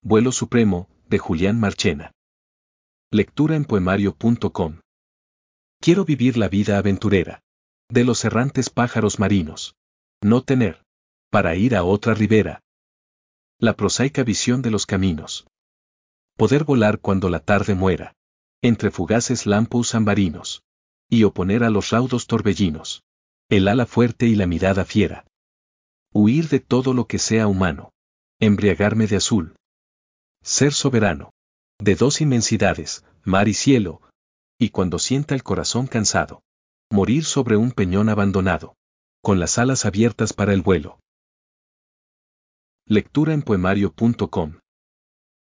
Vuelo Supremo, de Julián Marchena. Lectura en poemario.com. Quiero vivir la vida aventurera de los errantes pájaros marinos. No tener para ir a otra ribera la prosaica visión de los caminos. Poder volar cuando la tarde muera entre fugaces lampos ambarinos y oponer a los raudos torbellinos el ala fuerte y la mirada fiera. Huir de todo lo que sea humano. Embriagarme de azul. Ser soberano de dos inmensidades, mar y cielo, y cuando sienta el corazón cansado, morir sobre un peñón abandonado, con las alas abiertas para el vuelo. Lectura en poemario.com.